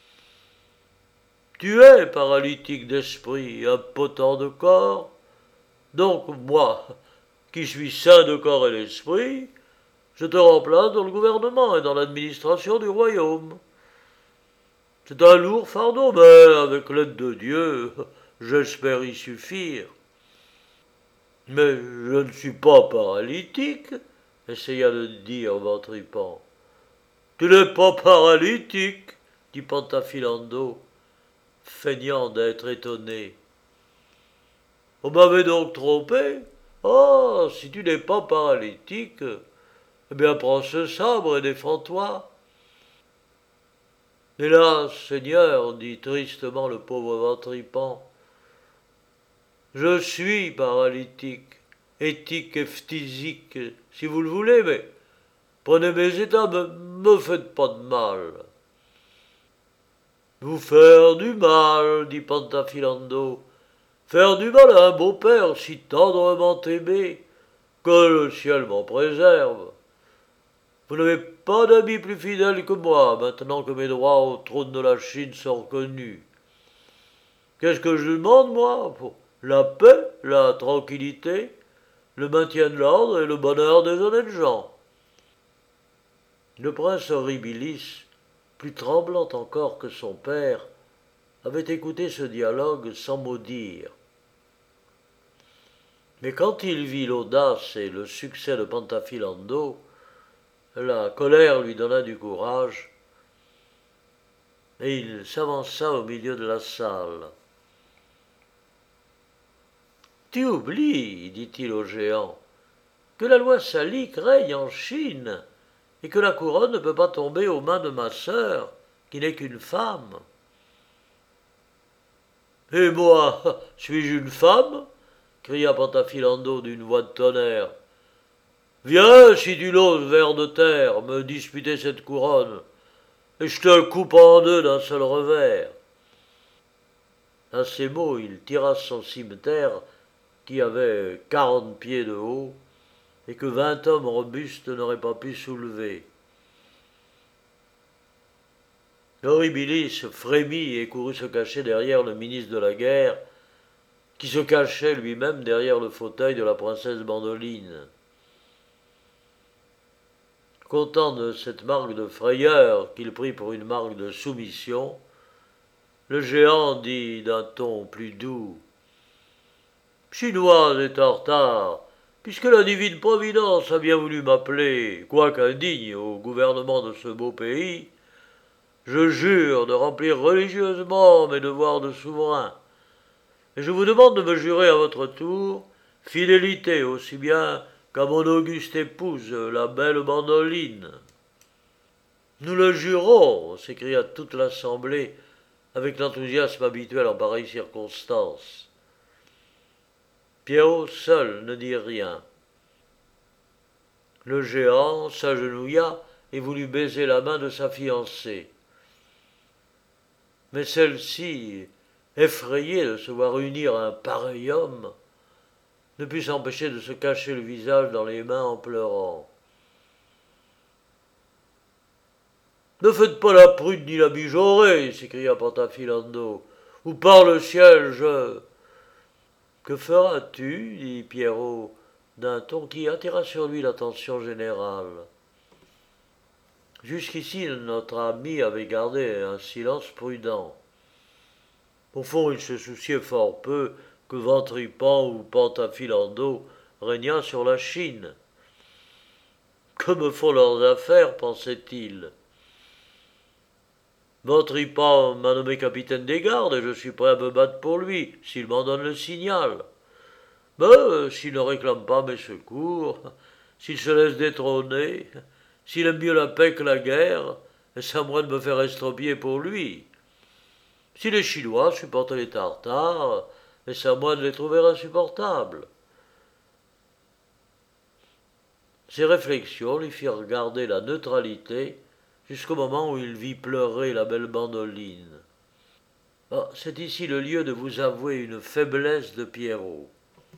Tu es paralytique d'esprit, impotent de corps. Donc moi, qui suis sain de corps et d'esprit, je te remplace dans le gouvernement et dans l'administration du royaume. C'est un lourd fardeau, mais avec l'aide de Dieu, j'espère y suffire. Mais je ne suis pas paralytique, essaya de dire Ventripan. Tu n'es pas paralytique, dit Pantafilando, feignant d'être étonné. On m'avait donc trompé? Oh, si tu n'es pas paralytique, eh bien prends ce sabre et défends-toi. Hélas, Seigneur, dit tristement le pauvre Ventripan, je suis paralytique, éthique et phtisique, si vous le voulez, mais prenez mes états, me, me faites pas de mal. Vous faire du mal, dit Pantafilando, faire du mal à un beau-père si tendrement aimé, que le ciel m'en préserve. Vous n'avez pas d'amis plus fidèles que moi, maintenant que mes droits au trône de la Chine sont reconnus. Qu'est-ce que je demande, moi? Pour la paix, la tranquillité, le maintien de l'ordre et le bonheur des honnêtes gens. Le prince Horribilis, plus tremblant encore que son père, avait écouté ce dialogue sans mot dire. Mais quand il vit l'audace et le succès de Pantafilando, la colère lui donna du courage, et il s'avança au milieu de la salle. « Tu oublies, dit-il au géant, que la loi salique règne en Chine, et que la couronne ne peut pas tomber aux mains de ma sœur, qui n'est qu'une femme. »« Et moi, suis-je une femme ?» cria Pantafilando d'une voix de tonnerre. « Viens, si tu l'oses, ver de terre, me disputer cette couronne, et je te coupe en deux d'un seul revers. À ces mots, il tira son cimeterre, qui avait quarante pieds de haut, et que vingt hommes robustes n'auraient pas pu soulever. Horribilis frémit et courut se cacher derrière le ministre de la guerre, qui se cachait lui-même derrière le fauteuil de la princesse Bandoline. Content de cette marque de frayeur qu'il prit pour une marque de soumission, le géant dit d'un ton plus doux: Chinoise et Tartare, puisque la divine Providence a bien voulu m'appeler, quoique indigne, au gouvernement de ce beau pays, je jure de remplir religieusement mes devoirs de souverain, et je vous demande de me jurer à votre tour fidélité aussi bien qu'à mon auguste épouse, la belle Bandoline. Nous le jurons, s'écria toute l'assemblée avec l'enthousiasme habituel en pareille circonstance. Pierrot seul ne dit rien. Le géant s'agenouilla et voulut baiser la main de sa fiancée. Mais celle-ci, effrayée de se voir unir un pareil homme, ne put s'empêcher de se cacher le visage dans les mains en pleurant. « Ne faites pas la prude ni la mijaurée, s'écria Pantafilando, ou par le ciel, je... » Que feras-tu dit Pierrot, d'un ton qui attira sur lui l'attention générale. Jusqu'ici, notre ami avait gardé un silence prudent. Au fond, il se souciait fort peu que Ventripan ou Pantafilando régnât sur la Chine. Que me font leurs affaires, pensait-il. Ventripan m'a nommé capitaine des gardes et je suis prêt à me battre pour lui, s'il m'en donne le signal. Mais euh, s'il ne réclame pas mes secours, s'il se laisse détrôner, s'il aime mieux la paix que la guerre, c'est à moi de me faire estropier pour lui. Si les Chinois supportent les Tartares, c'est à moi de les trouver insupportables. Ces réflexions lui firent garder la neutralité jusqu'au moment où il vit pleurer la belle Bandoline. Ah, c'est ici le lieu de vous avouer une faiblesse de Pierrot.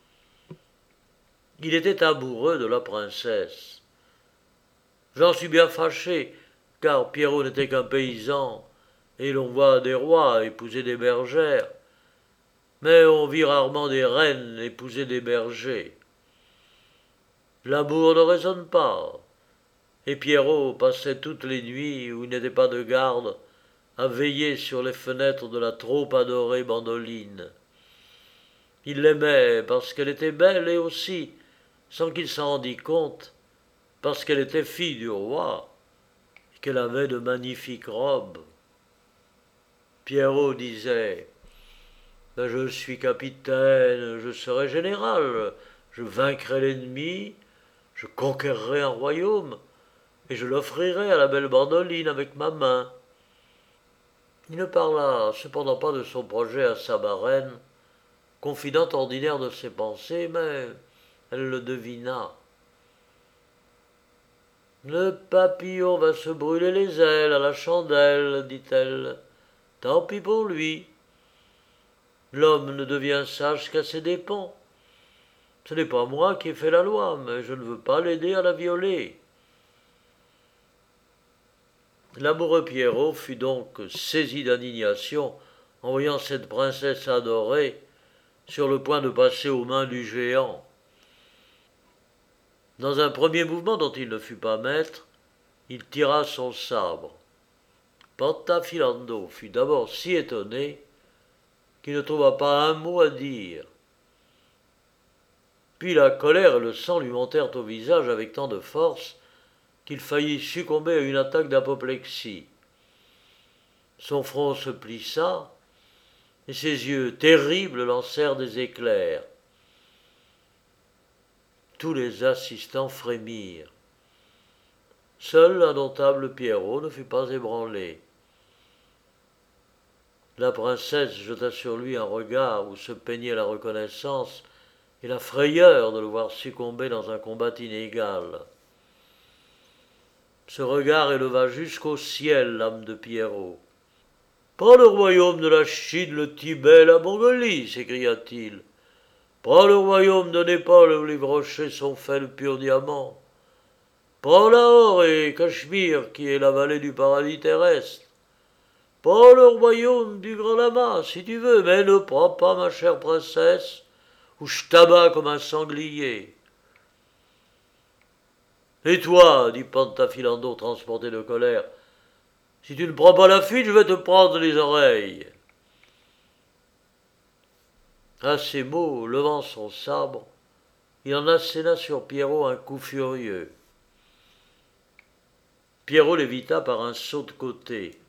Il était amoureux de la princesse. J'en suis bien fâché, car Pierrot n'était qu'un paysan, et l'on voit des rois épouser des bergères, mais on vit rarement des reines épouser des bergers. L'amour ne raisonne pas, et Pierrot passait toutes les nuits où il n'était pas de garde à veiller sur les fenêtres de la trop adorée Bandoline. Il l'aimait parce qu'elle était belle et aussi, sans qu'il s'en rendît compte, parce qu'elle était fille du roi et qu'elle avait de magnifiques robes. Pierrot disait: ben, je suis capitaine, je serai général, je vaincrai l'ennemi, je conquerrai un royaume, et je l'offrirai à la belle Bandoline avec ma main. Il ne parla cependant pas de son projet à sa marraine, confidente ordinaire de ses pensées, mais elle le devina. Le papillon va se brûler les ailes à la chandelle, dit-elle. Tant pis pour lui. L'homme ne devient sage qu'à ses dépens. Ce n'est pas moi qui ai fait la loi, mais je ne veux pas l'aider à la violer. L'amoureux Pierrot fut donc saisi d'indignation en voyant cette princesse adorée sur le point de passer aux mains du géant. Dans un premier mouvement dont il ne fut pas maître, il tira son sabre. Pantafilando fut d'abord si étonné qu'il ne trouva pas un mot à dire. Puis la colère et le sang lui montèrent au visage avec tant de force qu'il faillit succomber à une attaque d'apoplexie. Son front se plissa, et ses yeux terribles lancèrent des éclairs. Tous les assistants frémirent. Seul l'indomptable Pierrot ne fut pas ébranlé. La princesse jeta sur lui un regard où se peignait la reconnaissance et la frayeur de le voir succomber dans un combat inégal. Ce regard éleva jusqu'au ciel l'âme de Pierrot. « Pas le royaume de la Chine, le Tibet, la Mongolie, s'écria-t-il. Pas le royaume de Népal où les rochers sont faits de pur diamant. Pas Lahore et Cachemire qui est la vallée du paradis terrestre. Pas le royaume du grand lama, si tu veux, mais ne prends pas ma chère princesse, ou je t'abats comme un sanglier. » « Et toi, dit Pantafilando, transporté de colère, si tu ne prends pas la fuite, je vais te prendre les oreilles. À ces mots, levant son sabre, il en asséna sur Pierrot un coup furieux. Pierrot l'évita par un saut de côté.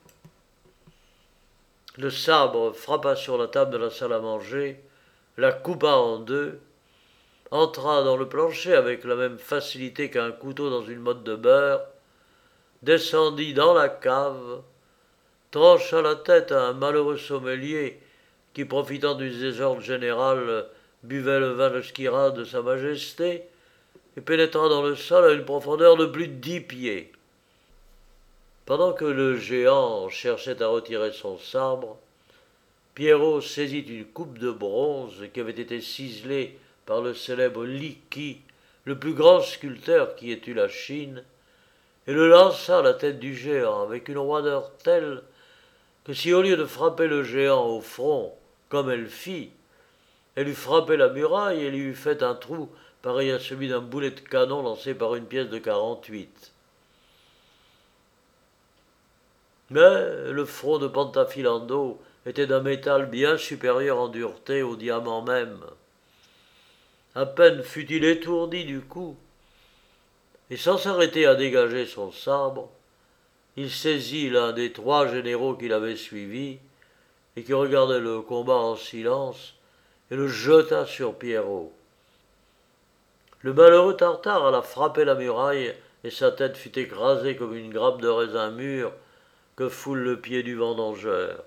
Le sabre frappa sur la table de la salle à manger, la coupa en deux, entra dans le plancher avec la même facilité qu'un couteau dans une motte de beurre, descendit dans la cave, trancha la tête à un malheureux sommelier qui, profitant du désordre général, buvait le vin de Skira de Sa Majesté, et pénétra dans le sol à une profondeur de plus de dix pieds. Pendant que le géant cherchait à retirer son sabre, Pierrot saisit une coupe de bronze qui avait été ciselée par le célèbre Li Qi, le plus grand sculpteur qui ait eu la Chine, et le lança à la tête du géant avec une roideur telle que si au lieu de frapper le géant au front, comme elle fit, elle eût frappé la muraille et lui eût fait un trou pareil à celui d'un boulet de canon lancé par une pièce de quarante-huit. Mais le front de Pantafilando était d'un métal bien supérieur en dureté au diamant même. À peine fut-il étourdi du coup, et sans s'arrêter à dégager son sabre, il saisit l'un des trois généraux qui l'avaient suivi et qui regardaient le combat en silence et le jeta sur Pierrot. Le malheureux Tartare alla frapper la muraille et sa tête fut écrasée comme une grappe de raisin mûr que foule le pied du vendangeur.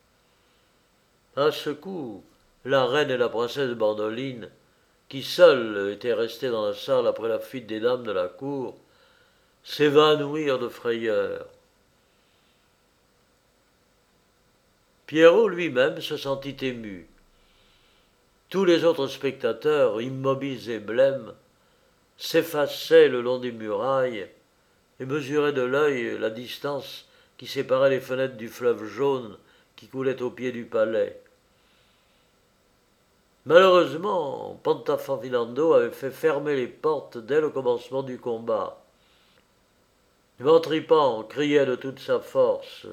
À ce coup, la reine et la princesse Bandoline, qui seules étaient restées dans la salle après la fuite des dames de la cour, s'évanouirent de frayeur. Pierrot lui-même se sentit ému. Tous les autres spectateurs, immobiles et blêmes, s'effaçaient le long des murailles et mesuraient de l'œil la distance qui séparait les fenêtres du fleuve jaune qui coulait au pied du palais. Malheureusement, Pantafilando avait fait fermer les portes dès le commencement du combat. Ventripan criait de toute sa force.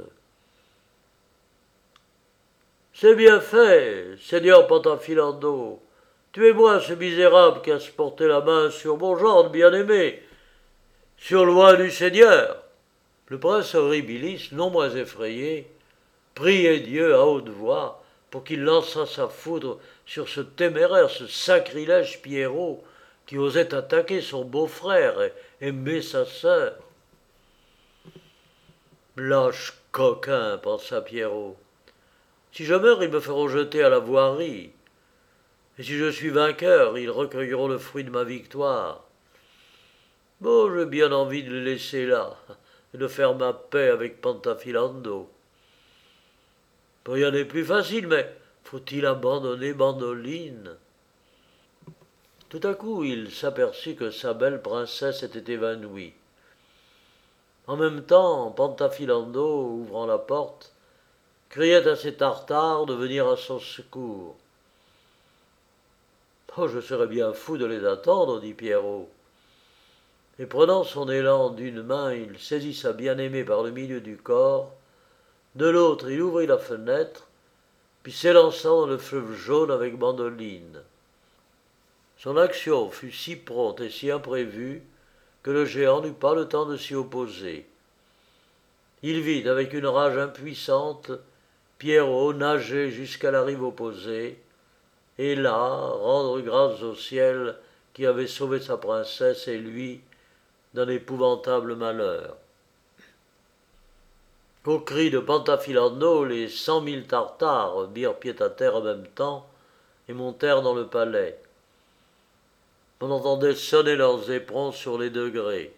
« C'est bien fait, Seigneur Pantafilando. Tuez-moi ce misérable qui a porté la main sur mon gendre bien-aimé, sur loin du Seigneur. » Le prince Horribilis, non moins effrayé, priait Dieu à haute voix pour qu'il lançât sa foudre sur ce téméraire, ce sacrilège Pierrot qui osait attaquer son beau-frère et aimer sa sœur. « Lâche coquin, pensa Pierrot. Si je meurs, ils me feront jeter à la voirie. Et si je suis vainqueur, ils recueilleront le fruit de ma victoire. Bon, j'ai bien envie de le laisser là et de faire ma paix avec Pantafilando. Rien n'est plus facile, mais faut-il abandonner Bandoline ?» Tout à coup, il s'aperçut que sa belle princesse était évanouie. En même temps, Pantafilando, ouvrant la porte, criait à ses tartares de venir à son secours. « Oh, je serais bien fou de les attendre, dit Pierrot. » Et prenant son élan d'une main, il saisit sa bien-aimée par le milieu du corps, de l'autre il ouvrit la fenêtre, puis s'élançant dans le fleuve jaune avec Bandoline. Son action fut si prompte et si imprévue que le géant n'eut pas le temps de s'y opposer. Il vit avec une rage impuissante Pierrot nager jusqu'à la rive opposée, et là rendre grâce au ciel qui avait sauvé sa princesse et lui d'un épouvantable malheur. Au cri de Pantafilando, les cent mille Tartares mirent pied à terre en même temps et montèrent dans le palais. On entendait sonner leurs éperons sur les degrés.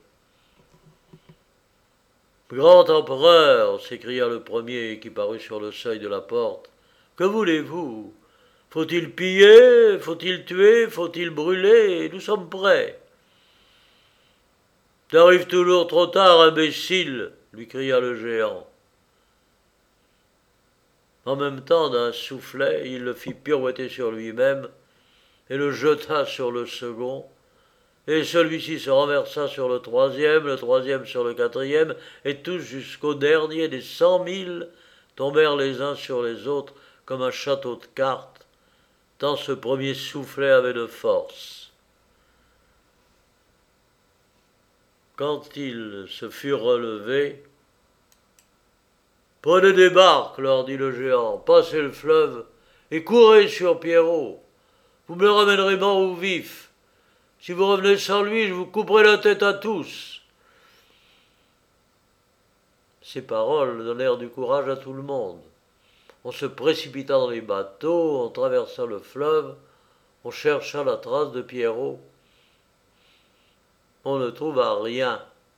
Grand empereur, s'écria le premier qui parut sur le seuil de la porte, que voulez-vous? Faut-il piller? Faut-il tuer? Faut-il brûler? Nous sommes prêts. T'arrives toujours trop tard, imbécile, lui cria le géant. En même temps, d'un soufflet, il le fit pirouetter sur lui-même et le jeta sur le second, et celui-ci se renversa sur le troisième, le troisième sur le quatrième, et tous jusqu'au dernier des cent mille tombèrent les uns sur les autres comme un château de cartes, tant ce premier soufflet avait de force. Quand ils se furent relevés, « Prenez des barques, leur dit le géant, passez le fleuve et courez sur Pierrot. Vous me le ramènerez mort ou vif. Si vous revenez sans lui, je vous couperai la tête à tous. » Ces paroles donnèrent du courage à tout le monde. On se précipita dans les bateaux, on traversa le fleuve, on chercha la trace de Pierrot. On ne trouva rien.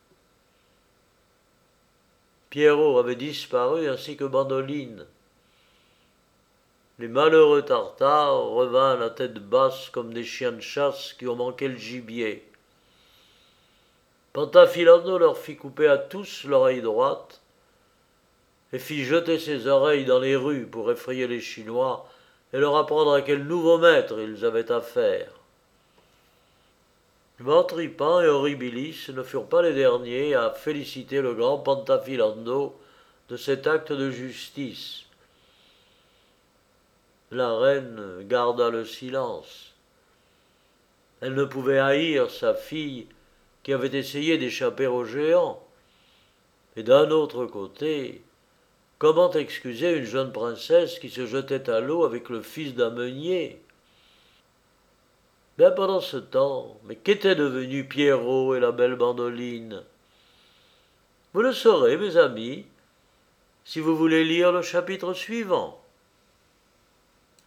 Pierrot avait disparu ainsi que Bandoline. Les malheureux Tartares revinrent la tête basse comme des chiens de chasse qui ont manqué le gibier. Pantafilando leur fit couper à tous l'oreille droite et fit jeter ses oreilles dans les rues pour effrayer les Chinois et leur apprendre à quel nouveau maître ils avaient affaire. Ventripan et Horribilis ne furent pas les derniers à féliciter le grand Pantafilando de cet acte de justice. La reine garda le silence. Elle ne pouvait haïr sa fille qui avait essayé d'échapper au géant. Et d'un autre côté, comment excuser une jeune princesse qui se jetait à l'eau avec le fils d'un meunier? Bien pendant ce temps, mais qu'étaient devenus Pierrot et la belle Bandoline? Vous le saurez, mes amis, si vous voulez lire le chapitre suivant.